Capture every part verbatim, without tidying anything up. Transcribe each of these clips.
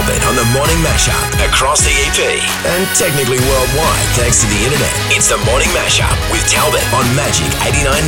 Talbot on the Morning Mashup across the E P and technically worldwide thanks to the internet. It's the Morning Mashup with Talbot on Magic eighty-nine point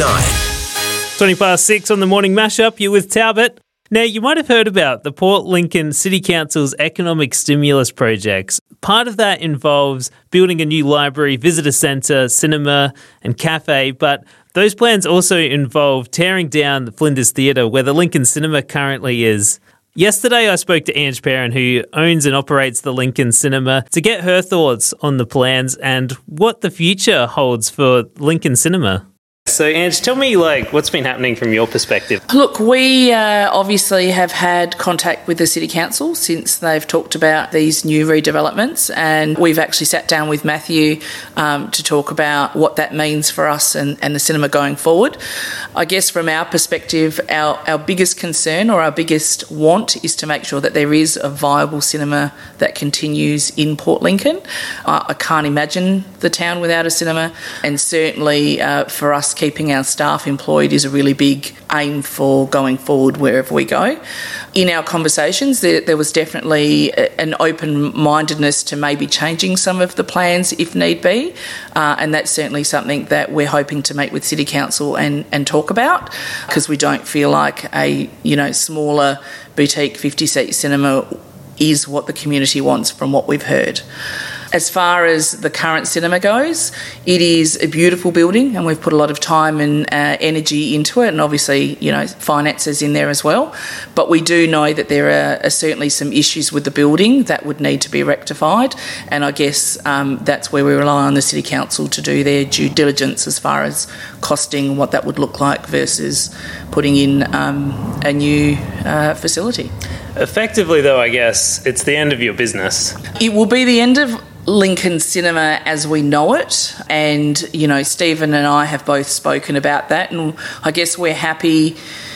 nine. twenty past six on the Morning Mashup. You're with Talbot. Now, you might have heard about the Port Lincoln City Council's economic stimulus projects. Part of that involves building a new library, visitor centre, cinema and cafe, but those plans also involve tearing down the Flinders Theatre where the Lincoln Cinema currently is. Yesterday, I spoke to Ange Perrin, who owns and operates the Lincoln Cinema, to get her thoughts on the plans and what the future holds for Lincoln Cinema. So, Ange, tell me, like, what's been happening from your perspective? Look, we uh, obviously have had contact with the City Council since they've talked about these new redevelopments, and we've actually sat down with Matthew um, to talk about what that means for us and, and the cinema going forward. I guess from our perspective, our, our biggest concern or our biggest want is to make sure that there is a viable cinema that continues in Port Lincoln. I, I can't imagine the town without a cinema, and certainly uh, for us keeping our staff employed is a really big aim for going forward wherever we go. In our conversations, there, there was definitely an open-mindedness to maybe changing some of the plans if need be, uh, and that's certainly something that we're hoping to meet with City Council and, and talk about, because we don't feel like a you know smaller boutique fifty-seat cinema is what the community wants from what we've heard. As far as the current cinema goes, it is a beautiful building and we've put a lot of time and uh, energy into it, and obviously, you know, finances in there as well. But we do know that there are, are certainly some issues with the building that would need to be rectified, and I guess um, that's where we rely on the City Council to do their due diligence as far as costing, what that would look like versus putting in um, a new uh, facility. Effectively, though, I guess, it's the end of your business. It will be the end of Lincoln Cinema as we know it, and you know Stephen and I have both spoken about that, and I guess we're happy.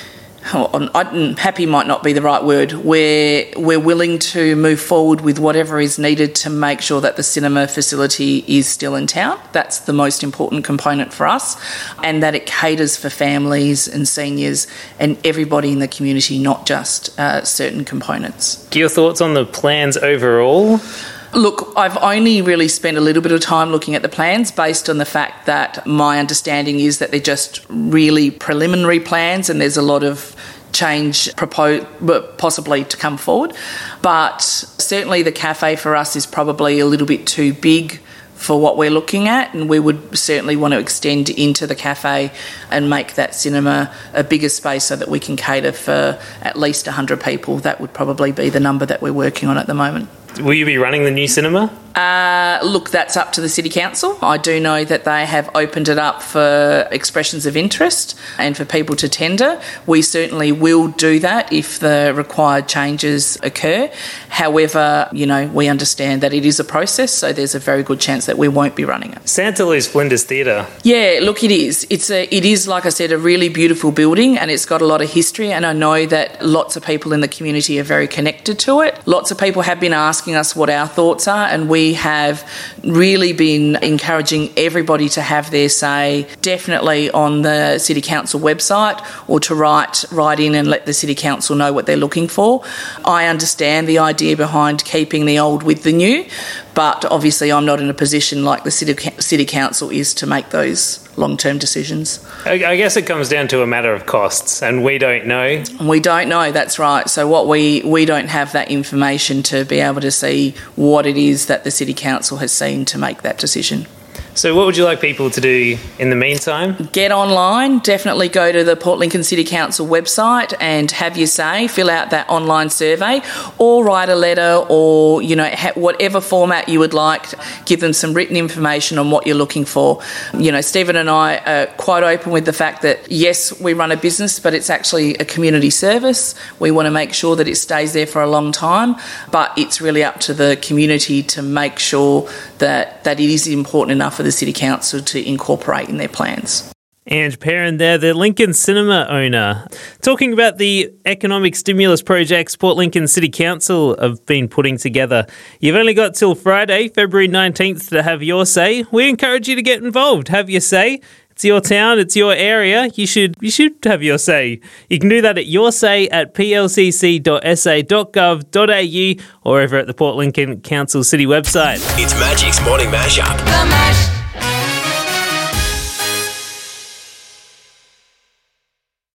Oh, happy might not be the right word. We're we're willing to move forward with whatever is needed to make sure that the cinema facility is still in town. That's the most important component for us, and that it caters for families and seniors and everybody in the community, not just uh, certain components. Your thoughts on the plans overall? Look, I've only really spent a little bit of time looking at the plans based on the fact that my understanding is that they're just really preliminary plans and there's a lot of change proposed, possibly to come forward. But certainly the cafe for us is probably a little bit too big for what we're looking at, and we would certainly want to extend into the cafe and make that cinema a bigger space so that we can cater for at least one hundred people. That would probably be the number that we're working on at the moment. Will you be running the new cinema? Uh, look, that's up to the City Council. I do know that they have opened it up for expressions of interest and for people to tender. We certainly will do that if the required changes occur. However, you know, we understand that it is a process, so there's a very good chance that we won't be running it. Santaloo's Flinders Theatre. Yeah, look, it is. It's a, it is, like I said, a really beautiful building, and it's got a lot of history, and I know that lots of people in the community are very connected to it. Lots of people have been asking us what our thoughts are, and we have really been encouraging everybody to have their say, definitely on the City Council website, or to write, write in and let the City Council know what they're looking for. I understand the idea behind keeping the old with the new, but obviously I'm not in a position like the City, City Council is to make those long-term decisions. I guess it comes down to a matter of costs, and we don't know. We don't know, that's right. So what we, we don't have that information to be able to see what it is that the City Council has seen to make that decision. So what would you like people to do in the meantime? Get online, definitely go to the Port Lincoln City Council website and have your say, fill out that online survey, or write a letter, or, you know, ha- whatever format you would like, give them some written information on what you're looking for. You know, Stephen and I are quite open with the fact that, yes, we run a business, but it's actually a community service. We want to make sure that it stays there for a long time, but it's really up to the community to make sure that, that it is important enough for the City Council to incorporate in their plans. Ange Perrin there, the Lincoln Cinema owner. Talking about the economic stimulus projects Port Lincoln City Council have been putting together. You've only got till Friday, February nineteenth, to have your say. We encourage you to get involved. Have your say. It's your town, it's your area. You should you should have your say. You can do that at your say at p l c c dot s a dot gov dot a u or over at the Port Lincoln Council City website. It's Magic's Morning Mashup.